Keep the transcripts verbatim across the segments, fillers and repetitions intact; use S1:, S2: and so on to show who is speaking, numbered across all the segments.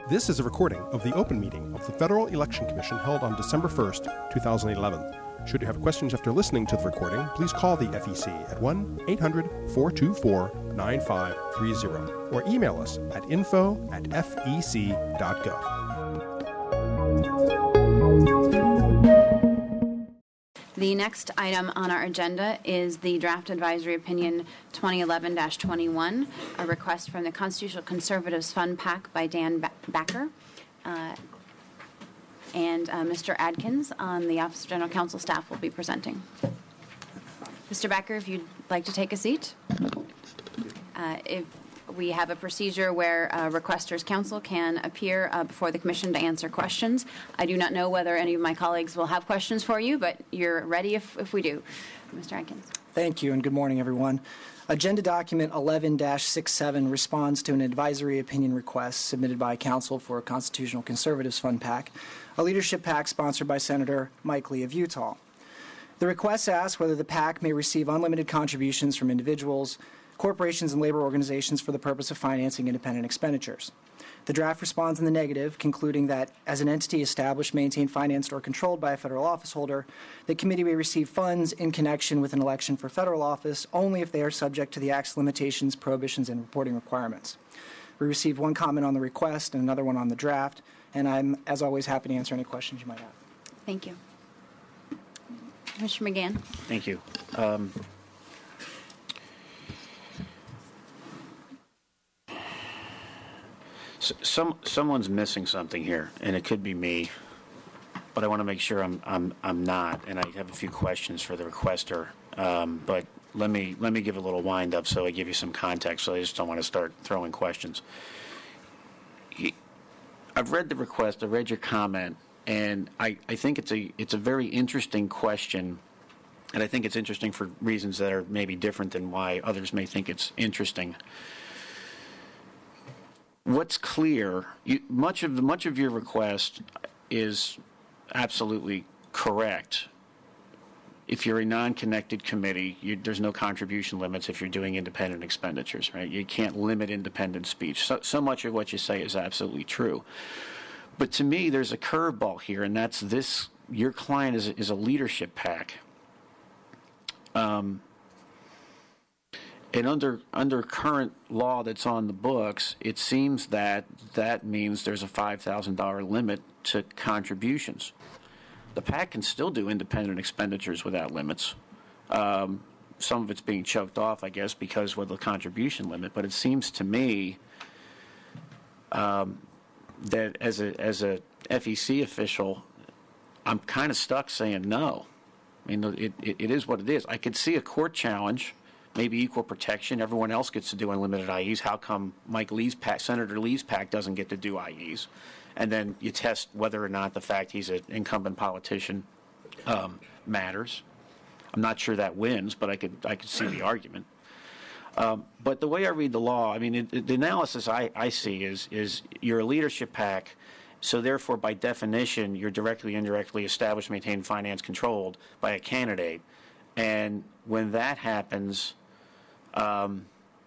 S1: This is a recording of the open meeting of the Federal Election Commission held on December first, two thousand eleven. Should you have questions after listening to the recording, please call the F E C at one eight hundred, four two four, nine five three zero or email us at info at f e c dot gov.
S2: The next item on our agenda is the Draft Advisory Opinion twenty eleven dash twenty-one, a request from the Constitutional Conservatives Fund PAC by Dan ba- Backer. Uh, and uh, Mister Adkins on the Office of General Counsel staff will be presenting. Mister Backer, if you'd like to take a seat. Uh, if we have a procedure where uh, requesters counsel can appear uh, before the commission to answer questions. I do not know whether any of my colleagues will have questions for you, but you're ready if, if we do. Mister Adkins.
S3: Thank you, and good morning, everyone. Agenda document eleven dash sixty-seven responds to an advisory opinion request submitted by Counsel for Constitutional Conservatives Fund PAC, a leadership PAC sponsored by Senator Mike Lee of Utah. The request asks whether the PAC may receive unlimited contributions from individuals, corporations, and labor organizations for the purpose of financing independent expenditures. The draft responds in the negative, concluding that as an entity established, maintained, financed, or controlled by a federal office holder, the committee may receive funds in connection with an election for federal office only if they are subject to the Act's limitations, prohibitions, and reporting requirements. We received one comment on the request and another one on the draft, and I'm, as always, happy to answer any questions you might have.
S2: Thank you. Mister McGann.
S4: Thank you. Um, So some someone's missing something here, and it could be me, but I want to make sure I'm I'm I'm not, and I have a few questions for the requester. Um, but let me let me give a little wind up so I give you some context. So I just don't want to start throwing questions. He, I've read the request. I read your comment, and I, I think it's a it's a very interesting question, and I think it's interesting for reasons that are maybe different than why others may think it's interesting. What's clear, you, much of the much of your request is absolutely correct. If you're a non-connected committee, you, there's no contribution limits if you're doing independent expenditures, right? You can't limit independent speech. So, so much of what you say is absolutely true. But to me, there's a curveball here, and that's this: your client is is a leadership PAC. Um. And under under current law that's on the books, it seems that that means there's a five thousand dollars limit to contributions. The PAC can still do independent expenditures without limits. Um, some of it's being choked off, I guess, because with the contribution limit. But it seems to me um, that as a as a F E C official, I'm kind of stuck saying no. I mean, it, it, it is what it is. I could see a court challenge. Maybe equal protection. Everyone else gets to do unlimited I Es. How come Mike Lee's PAC, Senator Lee's PAC doesn't get to do I Es? And then you test whether or not the fact he's an incumbent politician um, matters. I'm not sure that wins, but I could I could see the argument. Um, but the way I read the law, I mean, it, it, the analysis I, I see is is you're a leadership PAC, so therefore by definition you're directly, indirectly established, maintained, financed, controlled by a candidate, and when that happens. Um,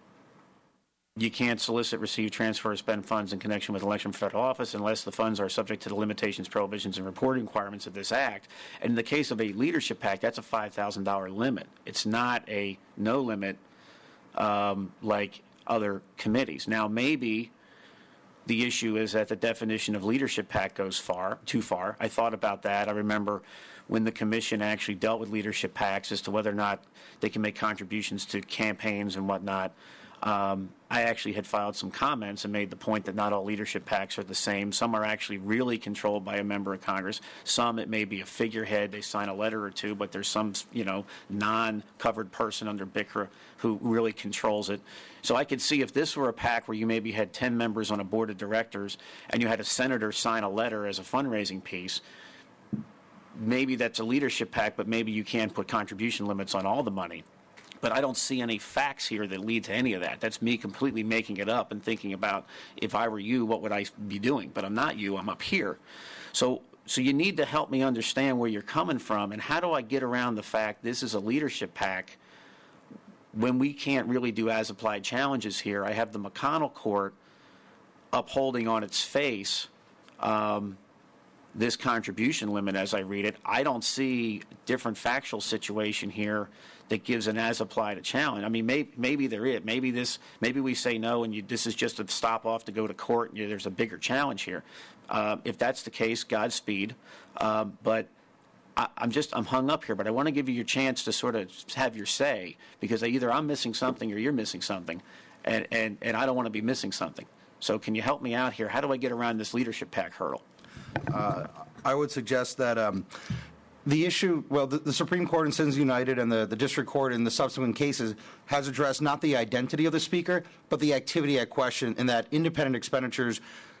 S4: you can't solicit, receive, transfer, or spend funds in connection with election for federal office unless the funds are subject to the limitations, prohibitions, and reporting requirements of this Act. And in the case of a leadership PAC, that's a five thousand dollars limit. It's not a no limit um, like other committees. Now, maybe the issue is that the definition of leadership PAC goes far, too far. I thought about that. I remember when the commission actually dealt with leadership PACs as to whether or not they can make contributions to campaigns and whatnot. Um, I actually had filed some comments and made the point that not all leadership PACs are the same. Some are actually really controlled by a member of Congress. Some, it may be a figurehead. They sign a letter or two, but there's some, you know, non-covered person under B I C R A who really controls it. So I could see if this were a PAC where you maybe had ten members on a board of directors and you had a senator sign a letter as a fundraising piece, maybe that's a leadership PAC, but maybe you can put contribution limits on all the money. But I don't see any facts here that lead to any of that. That's me completely making it up and thinking about if I were you, what would I be doing? But I'm not you. I'm up here. So, so you need to help me understand where you're coming from and how do I get around the fact this is a leadership PAC when we can't really do as-applied challenges here. I have the McConnell Court upholding on its face um, this contribution limit as I read it. I don't see a different factual situation here that gives an as-applied a challenge. I mean, may, maybe there is. Maybe this. Maybe we say no, and you, this is just a stop-off to go to court, and you, there's a bigger challenge here. Uh, if that's the case, Godspeed. Uh, but I, I'm just I'm hung up here. But I want to give you your chance to sort of have your say, because either I'm missing something or you're missing something, and and, and I don't want to be missing something. So can you help me out here? How do I get around this leadership pack hurdle?
S5: Uh, I would suggest that um, the issue, well, the, the Supreme Court in Citizens United and the, the District Court in the subsequent cases has addressed not the identity of the speaker, but the activity at question, in that independent expenditures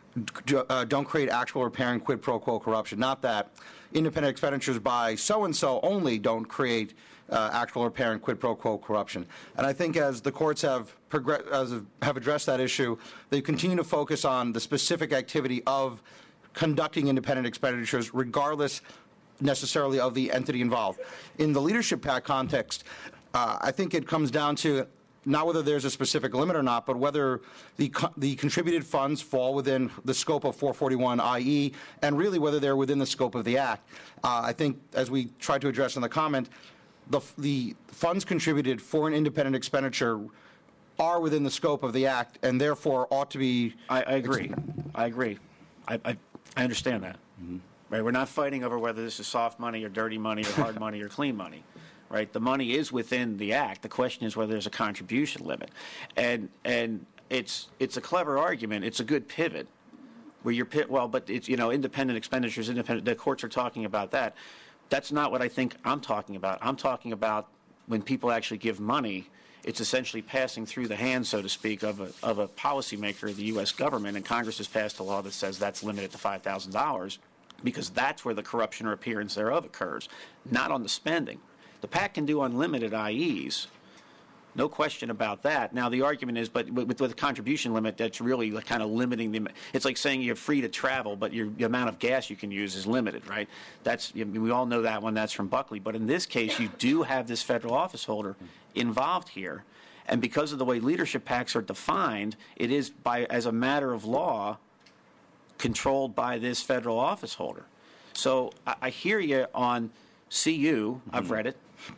S5: uh, don't create actual or apparent quid pro quo corruption. Not that independent expenditures by so-and-so only don't create uh, actual or apparent quid pro quo corruption. And I think as the courts have, as have addressed that issue, they continue to focus on the specific activity of conducting independent expenditures, regardless necessarily of the entity involved. In the leadership pack context, uh, I think it comes down to not whether there's a specific limit or not, but whether the co the contributed funds fall within the scope of four forty-one I E, and really whether they're within the scope of the Act. Uh, I think, as we tried to address in the comment, the, the funds contributed for an independent expenditure are within the scope of the Act, and therefore ought to be.
S4: I, I agree. I agree. I, I, I understand that. Mm-hmm. Right? We're not fighting over whether this is soft money or dirty money or hard money or clean money. Right? The money is within the Act. The question is whether there's a contribution limit. And and it's it's a clever argument. It's a good pivot where you're pit well, but it's, you know, independent expenditures, independent the courts are talking about that. That's not what I think I'm talking about. I'm talking about when people actually give money, it's essentially passing through the hands, so to speak, of a, of a policymaker of the U S government, and Congress has passed a law that says that's limited to five thousand dollars, because that's where the corruption or appearance thereof occurs, not on the spending. The PAC can do unlimited I Es, no question about that. Now, the argument is, but with, with a contribution limit, that's really like kind of limiting the. It's like saying you're free to travel, but your the amount of gas you can use is limited, right? That's I mean, we all know that one. That's from Buckley. But in this case, you do have this federal office holder involved here, and because of the way leadership PACs are defined, it is by as a matter of law controlled by this federal office holder. So I, I hear you on C U. Mm-hmm. I've read it.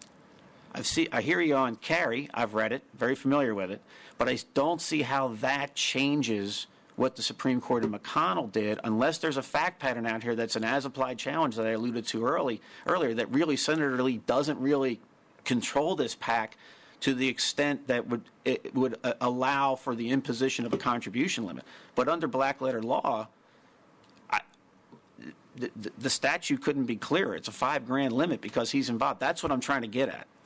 S4: I see. I hear you on carry. I've read it, very familiar with it, but I don't see how that changes what the Supreme Court in McConnell did, unless there's a fact pattern out here that's an as-applied challenge that I alluded to early earlier. That really, Senator Lee doesn't really control this PAC to the extent that would it would uh, allow for the imposition of a contribution limit. But under black-letter law, I, the, the, the statute couldn't be clearer. It's a five grand limit because he's involved. That's what I'm trying to get at.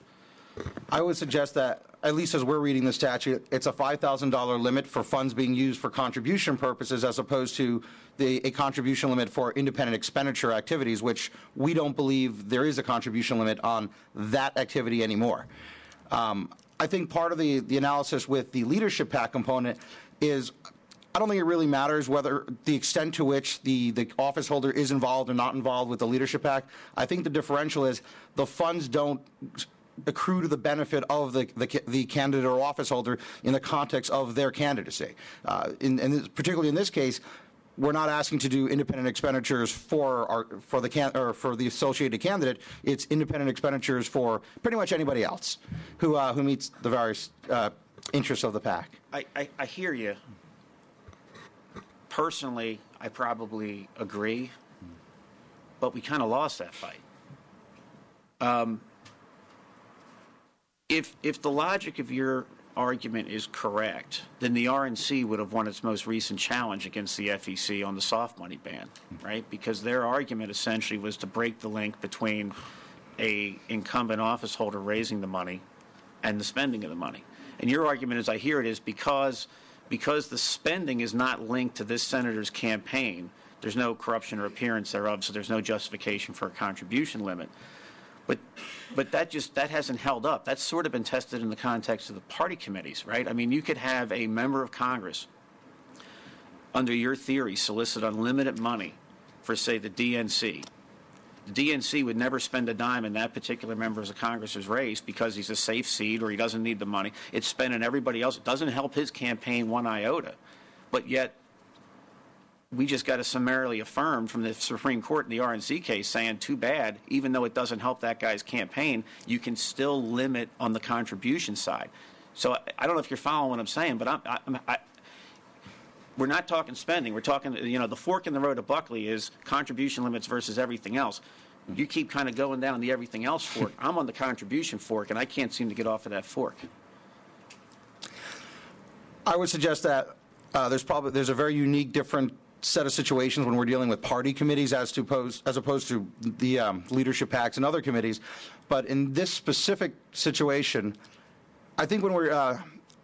S5: I would suggest that, at least as we're reading the statute, it's a five thousand dollar limit for funds being used for contribution purposes, as opposed to the, a contribution limit for independent expenditure activities, which we don't believe there is a contribution limit on that activity anymore. Um, I think part of the, the analysis with the leadership PAC component is, I don't think it really matters whether the extent to which the, the office holder is involved or not involved with the leadership PAC. I think the differential is the funds don't accrue to the benefit of the, the, the candidate or office holder in the context of their candidacy. Uh, in, and particularly in this case, we're not asking to do independent expenditures for our, for the can, or for the associated candidate. It's independent expenditures for pretty much anybody else who uh, who meets the various uh, interests of the PAC.
S4: I, I, I hear you. Personally, I probably agree, but we kind of lost that fight. Um, If, if the logic of your argument is correct, then the R N C would have won its most recent challenge against the F E C on the soft money ban, right? Because their argument essentially was to break the link between a incumbent office holder raising the money and the spending of the money. And your argument, as I hear it, is because, because the spending is not linked to this senator's campaign, there's no corruption or appearance thereof, so there's no justification for a contribution limit. But, but that just that hasn't held up. That's sort of been tested in the context of the party committees, right? I mean, you could have a member of Congress, under your theory, solicit unlimited money for, say, the D N C. The D N C would never spend a dime in that particular member of Congress's race because he's a safe seat or he doesn't need the money. It's spent on everybody else. It doesn't help his campaign one iota. But yet, we just got a summarily affirmed from the Supreme Court in the R N C case saying, too bad, even though it doesn't help that guy's campaign, you can still limit on the contribution side. So I, I don't know if you're following what I'm saying, but I'm, I'm, I, we're not talking spending. We're talking, you know, the fork in the road of Buckley is contribution limits versus everything else. You keep kind of going down the everything else fork. I'm on the contribution fork, and I can't seem to get off of that fork.
S5: I would suggest that uh, there's probably there's a very unique, different set of situations when we're dealing with party committees as to pose, as opposed to the um, leadership packs and other committees. But in this specific situation, I think when we're uh,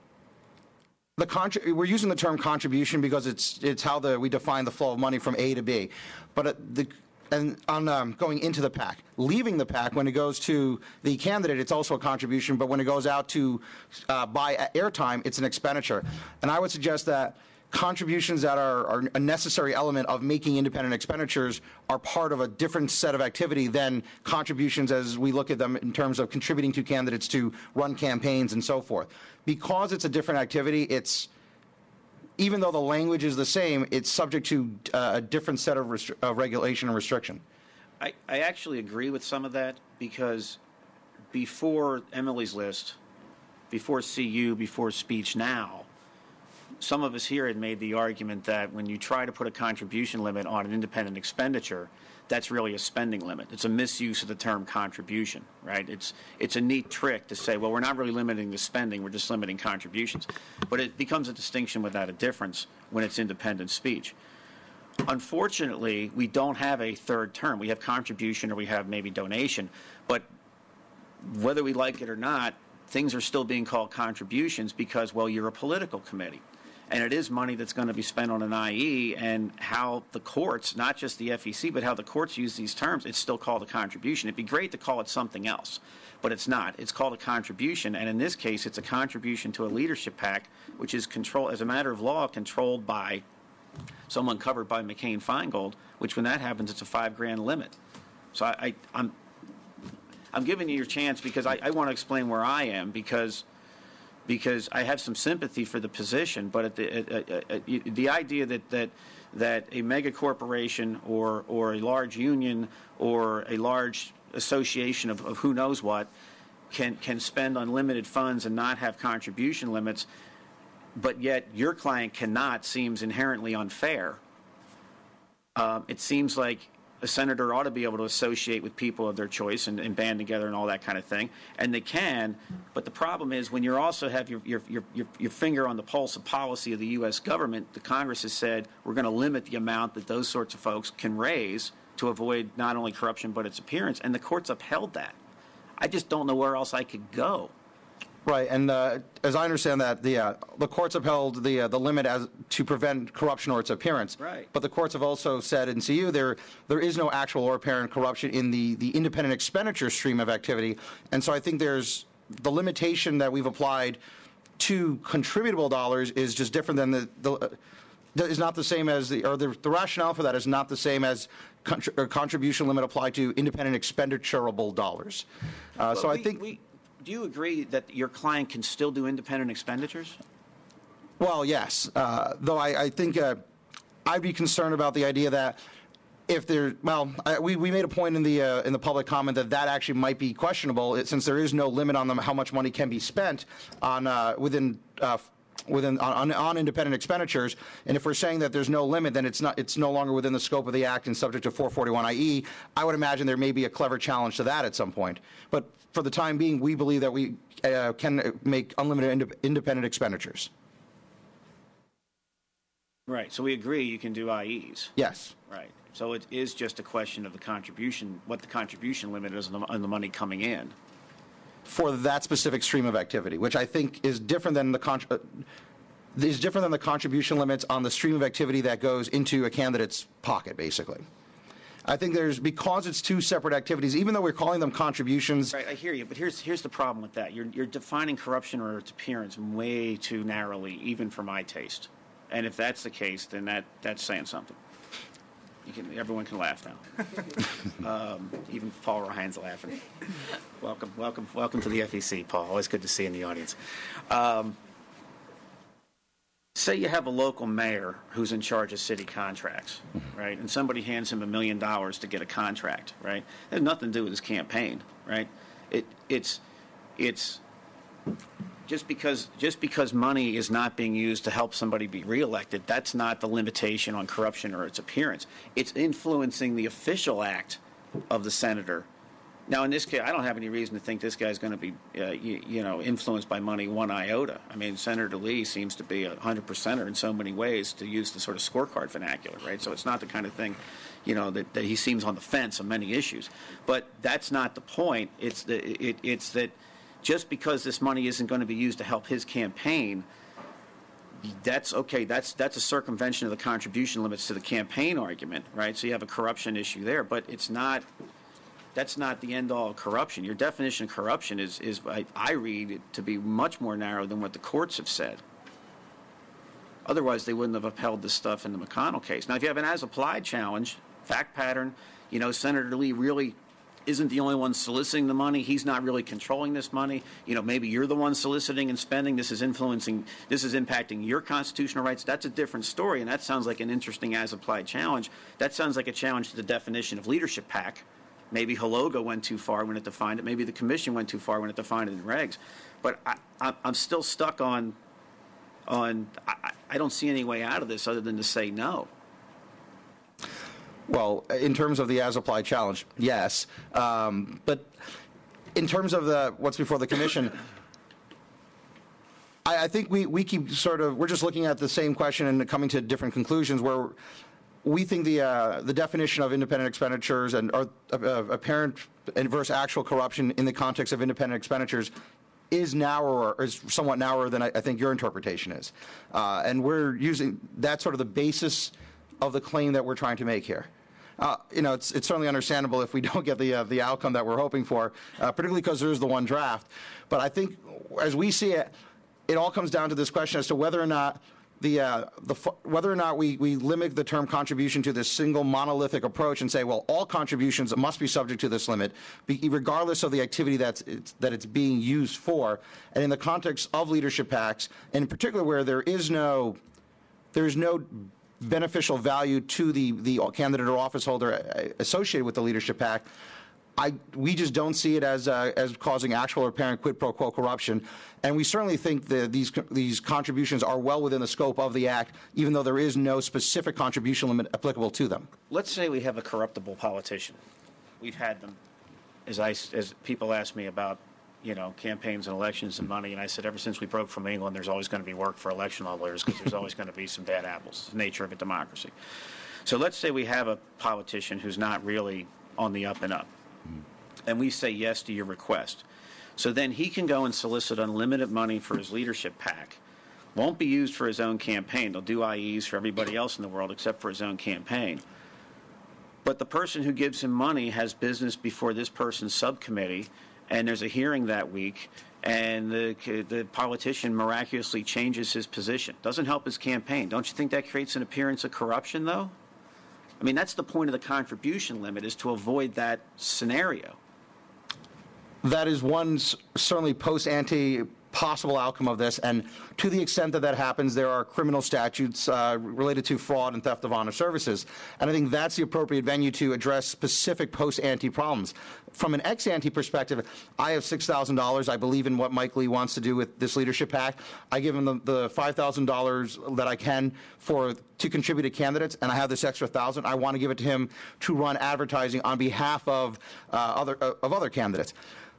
S5: the contri- we're using the term contribution because it's it's how the we define the flow of money from A to B. But at the and on um, going into the PAC, leaving the PAC, when it goes to the candidate, it's also a contribution, but when it goes out to uh, buy airtime, it's an expenditure. And I would suggest that contributions that are, are a necessary element of making independent expenditures are part of a different set of activity than contributions as we look at them in terms of contributing to candidates to run campaigns and so forth. Because it's a different activity, it's even though the language is the same, it's subject to uh, a different set of restri- uh, regulation and restriction.
S4: I, I actually agree with some of that because before Emily's List, before C U, before Speech Now, some of us here had made the argument that when you try to put a contribution limit on an independent expenditure, that's really a spending limit. It's a misuse of the term contribution, right? It's it's a neat trick to say, well, we're not really limiting the spending, we're just limiting contributions. But it becomes a distinction without a difference when it's independent speech. Unfortunately, we don't have a third term. We have contribution or we have maybe donation. But whether we like it or not, things are still being called contributions because, well, you're a political committee. And it is money that's going to be spent on an I E, and how the courts, not just the F E C, but how the courts use these terms, it's still called a contribution. It'd be great to call it something else, but it's not. It's called a contribution, and in this case, it's a contribution to a leadership PAC, which is controlled, as a matter of law, controlled by someone covered by McCain-Feingold, which when that happens, it's a five grand limit. So I, I, I'm, I'm giving you your chance because I, I want to explain where I am because because I have some sympathy for the position, but at the, at, at, at, the idea that, that, that a mega corporation or, or a large union or a large association of, of who knows what can, can spend unlimited funds and not have contribution limits, but yet your client cannot, seems inherently unfair. Um, it seems like a senator ought to be able to associate with people of their choice and, and band together and all that kind of thing, and they can. But the problem is when you also have your, your, your, your, your finger on the pulse of policy of the U S government, the Congress has said we're going to limit the amount that those sorts of folks can raise to avoid not only corruption but its appearance, and the courts upheld that. I just don't know where else I could go.
S5: Right, and uh, as I understand that, the uh, the courts upheld the uh, the limit as to prevent corruption or its appearance.
S4: Right. But
S5: the courts have also said in C U there there is no actual or apparent corruption in the the independent expenditure stream of activity, and so I think there's the limitation that we've applied to contributable dollars is just different than the the. Uh, is not the same as the, or the, the rationale for that is not the same as contri- or contribution limit applied to independent expenditurable dollars. Uh, so
S4: we,
S5: I think.
S4: We, do you agree that your client can still do independent expenditures?
S5: Well, yes. Uh, though I, I think uh, I'd be concerned about the idea that if there, well, I, we, we made a point in the uh, in the public comment that that actually might be questionable it, since there is no limit on them, how much money can be spent on uh, within. Uh, within on, on independent expenditures, and if we're saying that there's no limit, then it's not it's no longer within the scope of the act and subject to four forty-one I E. I would imagine there may be a clever challenge to that at some point. But for the time being, we believe that we uh, can make unlimited ind- independent expenditures.
S4: Right. So we agree you can do I Es.
S5: Yes.
S4: Right. So it is just a question of the contribution, what the contribution limit is on the, on the money coming in.
S5: For that specific stream of activity, which I think is different than the con- uh, is different than the contribution limits on the stream of activity that goes into a candidate's pocket, basically. I think there's, because it's two separate activities, even though we're calling them contributions.
S4: Right, I hear you, but here's here's the problem with that. You're you're defining corruption or its appearance way too narrowly, even for my taste. And if that's the case, then that that's saying something. You can, everyone can laugh now. um, even Paul Ryan's laughing. welcome, welcome, welcome to the F E C, Paul. Always good to see you in the audience. Um, say you have a local mayor who's in charge of city contracts, right? And somebody hands him a million dollars to get a contract, right? It has nothing to do with his campaign, right? It, it's, it's just because just because money is not being used to help somebody be reelected, that's not the limitation on corruption or its appearance. It's influencing the official act of the senator. Now, in this case, I don't have any reason to think this guy's going to be, uh, you, you know, influenced by money one iota. I mean, Senator Lee seems to be a hundred percenter in so many ways, to use the sort of scorecard vernacular, right? So it's not the kind of thing, you know, that, that he seems on the fence on many issues. But that's not the point. It's the, it, it's that just because this money isn't going to be used to help his campaign, that's okay. That's that's a circumvention of the contribution limits to the campaign argument, right? So you have a corruption issue there, but it's not. That's not the end-all of corruption. Your definition of corruption is, is I, I read it to be much more narrow than what the courts have said. Otherwise, they wouldn't have upheld this stuff in the McConnell case. Now, if you have an as-applied challenge, fact pattern, you know, Senator Lee really isn't the only one soliciting the money. He's not really controlling this money. You know, maybe you're the one soliciting and spending. This is influencing, this is impacting your constitutional rights. That's a different story, and that sounds like an interesting as-applied challenge. That sounds like a challenge to the definition of leadership PAC. Maybe Hologa went too far when it defined it. Maybe the commission went too far when it defined it in regs. But I, I, I'm still stuck on, on I, I don't see any way out of this other than to say no.
S5: Well, in terms of the as-applied challenge, yes. Um, but in terms of the what's before the commission, I, I think we, we keep sort of, we're just looking at the same question and coming to different conclusions where we think the uh, the definition of independent expenditures and or, uh, apparent and versus actual corruption in the context of independent expenditures is narrower, is somewhat narrower than I, I think your interpretation is. Uh, and we're using that's sort of the basis of the claim that we're trying to make here. Uh, you know, it's, it's certainly understandable if we don't get the uh, the outcome that we're hoping for, uh, particularly because there is the one draft. But I think, as we see it, it all comes down to this question as to whether or not the uh, the whether or not we we limit the term contribution to this single monolithic approach and say, well, all contributions must be subject to this limit, regardless of the activity that's it's, that it's being used for. And in the context of leadership PACs, and in particular where there is no there is no beneficial value to the, the candidate or office holder associated with the leadership PAC, I, we just don't see it as, uh, as causing actual or apparent quid pro quo corruption. And we certainly think that these, these contributions are well within the scope of the Act, even though there is no specific contribution limit applicable to them.
S4: Let's say we have a corruptible politician. We've had them, as, I, as people ask me about, you know, campaigns and elections and money, and I said ever since we broke from England, there's always going to be work for election lawyers because there's always going to be some bad apples. It's the nature of a democracy. So let's say we have a politician who's not really on the up and up, and we say yes to your request. So then he can go and solicit unlimited money for his leadership PAC. Won't be used for his own campaign. They'll do I Es for everybody else in the world except for his own campaign. But the person who gives him money has business before this person's subcommittee, and there's a hearing that week, and the, the politician miraculously changes his position. Doesn't help his campaign. Don't you think that creates an appearance of corruption, though? I mean, that's the point of the contribution limit, is to avoid that scenario.
S5: That is one certainly post-ante possible outcome of this, and to the extent that that happens, there are criminal statutes uh, related to fraud and theft of honest services, and I think that's the appropriate venue to address specific post-ante problems. From an ex-ante perspective, I have six thousand dollars. I believe in what Mike Lee wants to do with this leadership PAC. I give him the, the five thousand dollars that I can for to contribute to candidates, and I have this extra thousand. I want to give it to him to run advertising on behalf of uh, other uh, of other candidates.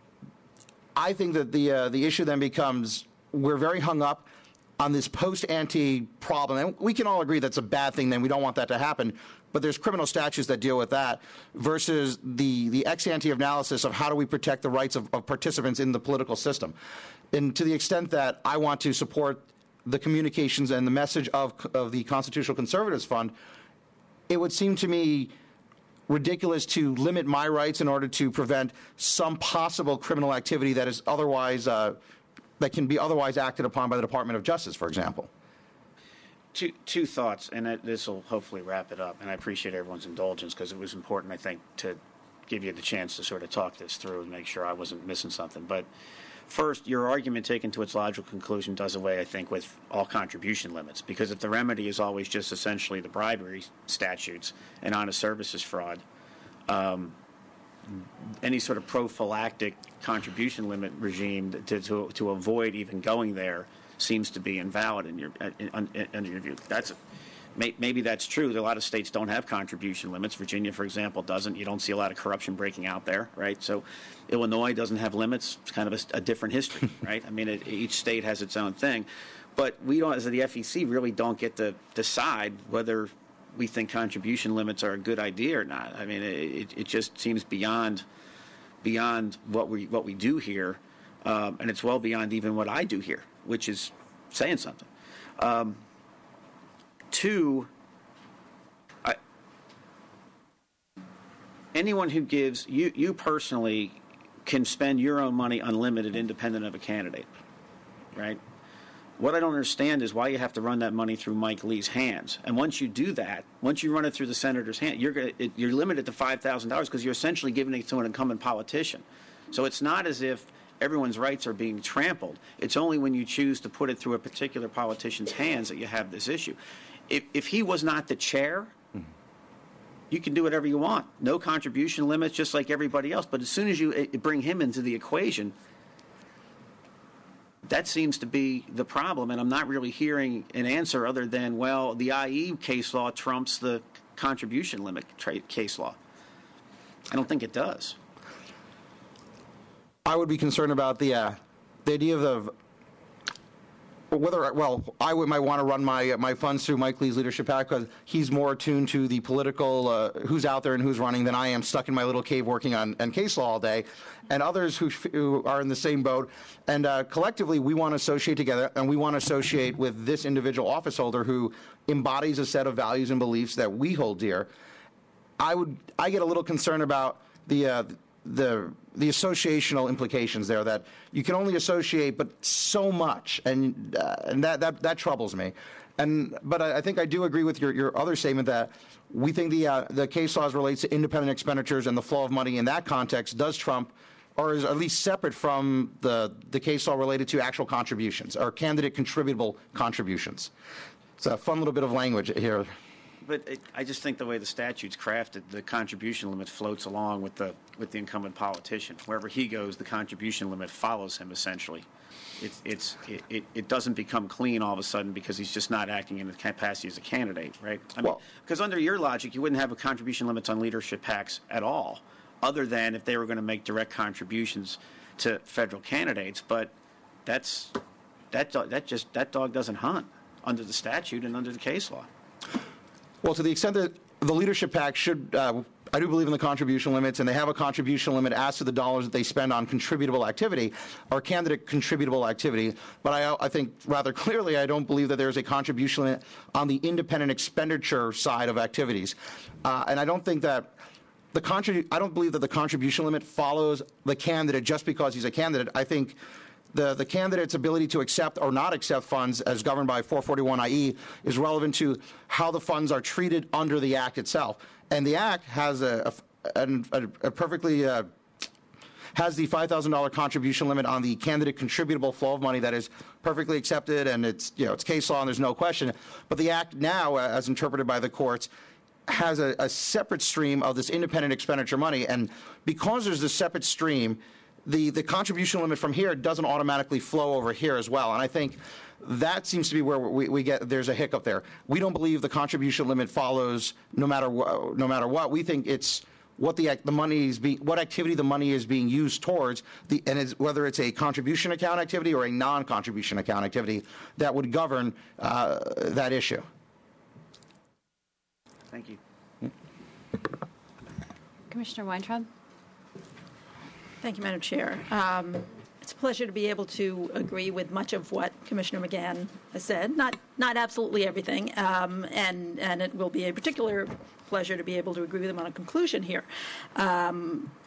S5: I think that the uh, the issue then becomes we're very hung up on this post-ante problem, and we can all agree that's a bad thing. Then we don't want that to happen. But there's criminal statutes that deal with that versus the the ex-ante analysis of how do we protect the rights of, of participants in the political system. And to the extent that I want to support the communications and the message of of the Constitutional Conservatives Fund, it would seem to me ridiculous to limit my rights in order to prevent some possible criminal activity that is otherwise uh, that can be otherwise acted upon by the Department of Justice, for example.
S4: Two, two thoughts, and this will hopefully wrap it up, and I appreciate everyone's indulgence because it was important, I think, to give you the chance to sort of talk this through and make sure I wasn't missing something. But First, your argument taken to its logical conclusion does away, I think, with all contribution limits, because if the remedy is always just essentially the bribery statutes and honest services fraud, um, any sort of prophylactic contribution limit regime to, to, to avoid even going there seems to be invalid in your, in, in, in your view. That's may, maybe that's true. A lot of states don't have contribution limits. Virginia, for example, doesn't. You don't see a lot of corruption breaking out there, right? So Illinois doesn't have limits. It's kind of a, a different history, right? I mean, it, each state has its own thing. But we don't, as the F E C, really don't get to decide whether we think contribution limits are a good idea or not. I mean, it, it just seems beyond beyond what we what we do here, um, and it's well beyond even what I do here, which is saying something. Um, two, I, anyone who gives you you personally can spend your own money unlimited, independent of a candidate, right? What I don't understand is why you have to run that money through Mike Lee's hands. And once you do that, once you run it through the senator's hand, you're gonna, it, you're limited to five thousand dollars because you're essentially giving it to an incumbent politician. So it's not as if everyone's rights are being trampled. It's only when you choose to put it through a particular politician's hands that you have this issue. If, if he was not the chair, mm-hmm. you can do whatever you want. No contribution limits, just like everybody else. But as soon as you it, bring him into the equation, that seems to be the problem, and I'm not really hearing an answer other than, well, the I E case law trumps the contribution limit case law. I don't think it does.
S5: I would be concerned about the uh, the idea of the whether, well, I would, might want to run my my funds through Mike Lee's leadership PAC because he's more attuned to the political, uh, who's out there and who's running than I am, stuck in my little cave working on, on case law all day, and others who, who are in the same boat. And uh, collectively, we want to associate together, and we want to associate with this individual office holder who embodies a set of values and beliefs that we hold dear. I would, I get a little concerned about the uh, the the associational implications there, that you can only associate but so much, and uh, and that, that that troubles me. And but I, I think I do agree with your, your other statement that we think the uh, the case laws relates to independent expenditures, and the flow of money in that context does trump, or is at least separate from the the case law related to actual contributions or candidate contributable contributions. It's a fun little bit of language here.
S4: But it, I just think the way the statute's crafted, the contribution limit floats along with the with the incumbent politician. Wherever he goes, the contribution limit follows him, essentially. It's, it's, it, it, it doesn't become clean all of a sudden because he's just not acting in the capacity as a candidate, right? I mean, because under your logic, you wouldn't have a contribution limits on leadership PACs at all, other than if they were going to make direct contributions to federal candidates. But that's that that just that dog doesn't hunt under the statute and under the case law.
S5: Well, to the extent that the leadership PAC should, uh, I do believe in the contribution limits, and they have a contribution limit as to the dollars that they spend on contributable activity or candidate contributable activity. But I, I think rather clearly I don't believe that there's a contribution limit on the independent expenditure side of activities. Uh, and I don't think that the contrib- I don't believe that the contribution limit follows the candidate just because he's a candidate. I think The, the candidate's ability to accept or not accept funds as governed by four forty-one I E is relevant to how the funds are treated under the Act itself. And the Act has a, a, a, a perfectly, uh, has the five thousand dollar contribution limit on the candidate contributable flow of money that is perfectly accepted, and it's, you know, it's case law and there's no question. But the Act now, uh, as interpreted by the courts, has a, a separate stream of this independent expenditure money. And because there's this separate stream, The, the contribution limit from here doesn't automatically flow over here as well. And I think that seems to be where we, we get, there's a hiccup there. We don't believe the contribution limit follows no matter, wh no matter what. We think it's what the, the money is being, what activity the money is being used towards, the, and it's, whether it's a contribution account activity or a non-contribution account activity that would govern uh, that issue.
S4: Thank you.
S2: Commissioner Weintraub?
S6: Thank you, Madam Chair. Um, it's a pleasure to be able to agree with much of what Commissioner McGahn has said, not not absolutely everything, um, and, and it will be a particular pleasure to be able to agree with him on a conclusion here. Um,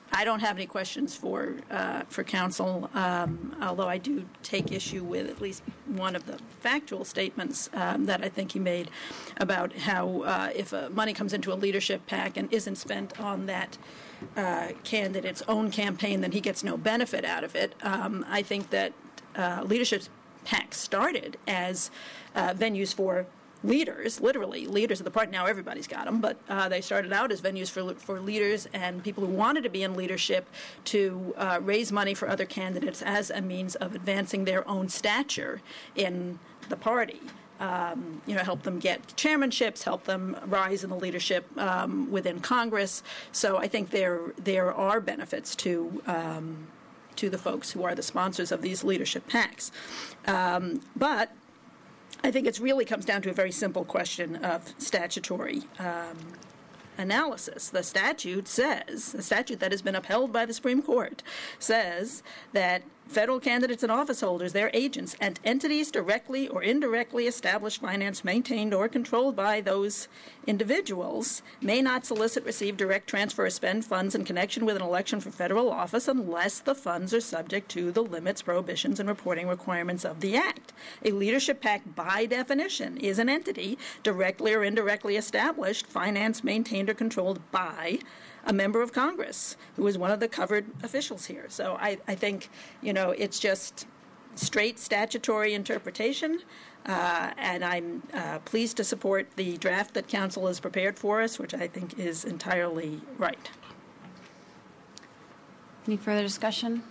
S6: I don't have any questions for uh, for counsel, um, although I do take issue with at least one of the factual statements um, that I think he made about how uh, if uh, money comes into a leadership PAC and isn't spent on that uh, candidate's own campaign, then he gets no benefit out of it. Um, I think that uh, leadership PACs started as uh, venues for leaders, literally leaders of the party. Now everybody's got them, but uh, they started out as venues for for leaders and people who wanted to be in leadership to uh, raise money for other candidates as a means of advancing their own stature in the party. Um, you know, help them get chairmanships, help them rise in the leadership um, within Congress. So I think there there are benefits to um, to the folks who are the sponsors of these leadership PACs, um, but I think it really comes down to a very simple question of statutory um, analysis. The statute says, the statute that has been upheld by the Supreme Court, says that federal candidates and office holders, their agents, and entities directly or indirectly established, financed, maintained, or controlled by those individuals may not solicit, receive, direct, transfer, or spend funds in connection with an election for federal office unless the funds are subject to the limits, prohibitions, and reporting requirements of the Act. A leadership PAC, by definition, is an entity directly or indirectly established, financed, maintained, or controlled by a member of Congress who is one of the covered officials here. So I, I think, you know, it's just straight statutory interpretation, uh, and I'm uh, pleased to support the draft that counsel has prepared for us, which I think is entirely right.
S2: Any further discussion?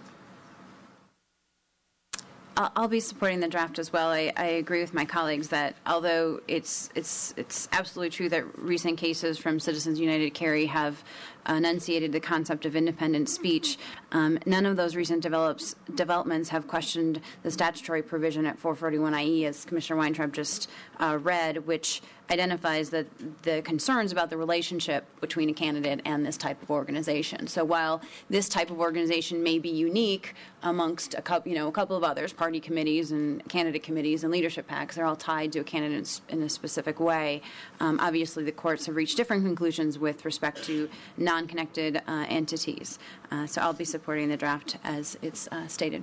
S2: I'll be supporting the draft as well. I, I agree with my colleagues that although it's it's it's absolutely true that recent cases from Citizens United Carry have enunciated the concept of independent speech, um, none of those recent develops, developments have questioned the statutory provision at four forty-one I E, as Commissioner Weintraub just uh, read, which identifies the, the concerns about the relationship between a candidate and this type of organization. So while this type of organization may be unique amongst a couple, you know, a couple of others, party committees and candidate committees and leadership PACs, they're all tied to a candidate in a specific way. Um, obviously, the courts have reached different conclusions with respect to non-connected uh, entities. Uh, so I'll be supporting the draft as it's uh, stated.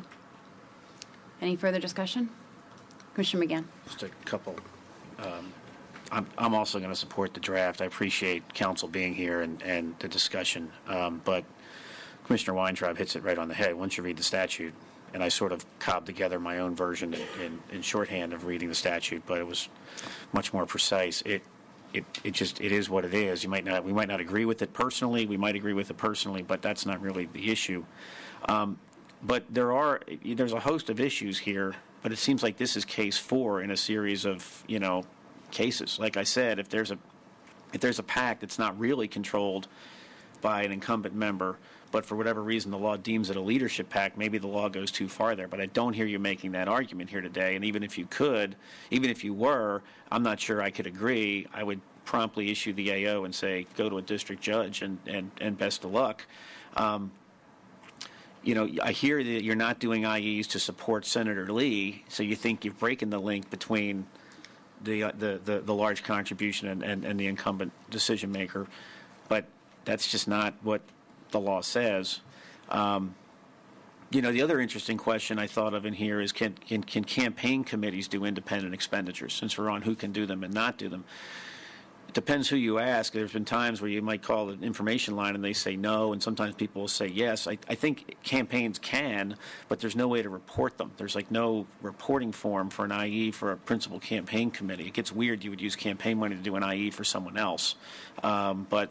S2: Any further discussion? Commissioner McGahn.
S4: Just a couple. Um, I'm, I'm also going to support the draft. I appreciate counsel being here and, and the discussion. Um, but Commissioner Weintraub hits it right on the head. Once you read the statute, and I sort of cobbed together my own version in, in, in shorthand of reading the statute, but it was much more precise. It, it, it just, it is what it is. You might not, we might not agree with it personally. We might agree with it personally, but that's not really the issue. Um, but there are, there's a host of issues here, but it seems like this is case four in a series of, you know, cases. Like I said, if there's a if there's a PAC that's not really controlled by an incumbent member, but for whatever reason the law deems it a leadership PAC, maybe the law goes too far there. But I don't hear you making that argument here today. And even if you could, even if you were, I'm not sure I could agree. I would promptly issue the A O and say, go to a district judge and, and, and best of luck. Um, you know, I hear that you're not doing I Es to support Senator Lee, so you think you're breaking the link between The, uh, the the the large contribution and, and, and the incumbent decision maker, but that's just not what the law says. Um, you know, the other interesting question I thought of in here is can, can can campaign committees do independent expenditures? Since we're on who can do them and not do them, it depends who you ask. There's been times where you might call an information line and they say no, and sometimes people will say yes. I, I think campaigns can, but there's no way to report them. There's like no reporting form for an I E for a principal campaign committee. It gets weird. You would use campaign money to do an I E for someone else, um, but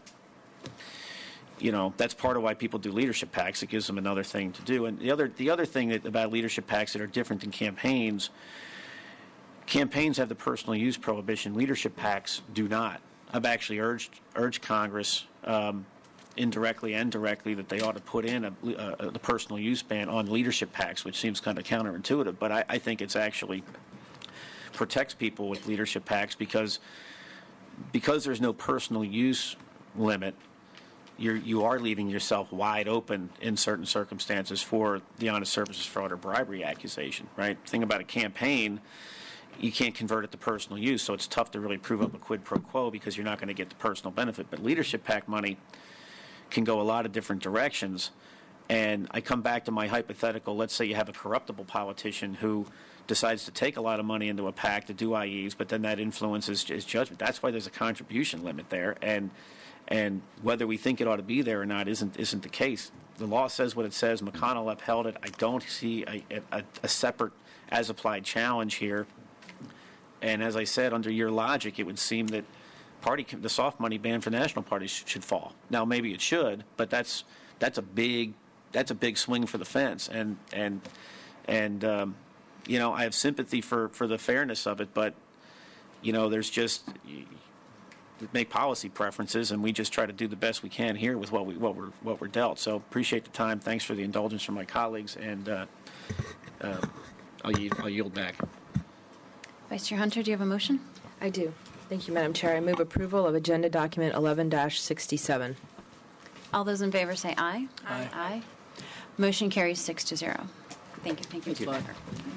S4: you know that's part of why people do leadership PACs. It gives them another thing to do. And the other the other thing that, about leadership PACs that are different than campaigns. Campaigns have the personal use prohibition. Leadership PACs do not. I've actually urged urged Congress, um, indirectly and directly, that they ought to put in a, a, a personal use ban on leadership PACs, which seems kind of counterintuitive. But I, I think it's actually protects people with leadership PACs because because there's no personal use limit. You're, you are leaving yourself wide open in certain circumstances for the honest services fraud or bribery accusation. Right? The thing about a campaign. You can't convert it to personal use, so it's tough to really prove up a quid pro quo because you're not going to get the personal benefit. But leadership PAC money can go a lot of different directions. And I come back to my hypothetical. Let's say you have a corruptible politician who decides to take a lot of money into a PAC to do I Es, but then that influences his judgment. That's why there's a contribution limit there, and and whether we think it ought to be there or not isn't isn't the case. The law says what it says. McConnell upheld it. I don't see a, a, a separate as-applied challenge here. And as I said, under your logic, it would seem that party the soft money ban for national parties sh- should fall. Now, maybe it should, but that's that's a big that's a big swing for the fence. And and and um, you know, I have sympathy for, for the fairness of it, but you know, there's just you make policy preferences, and we just try to do the best we can here with what we what we're what we're dealt. So appreciate the time. Thanks for the indulgence from my colleagues, and uh, uh, I'll, yield, I'll yield back.
S2: Vice Chair Hunter, do you have a motion?
S7: I do. Thank you, Madam Chair. I move approval of Agenda Document eleven dash sixty-seven.
S2: All those in favor say aye.
S3: Aye.
S2: Aye. Motion carries six to zero. Thank you. Thank you,
S4: Thank
S2: Mister
S4: you.
S2: Becker.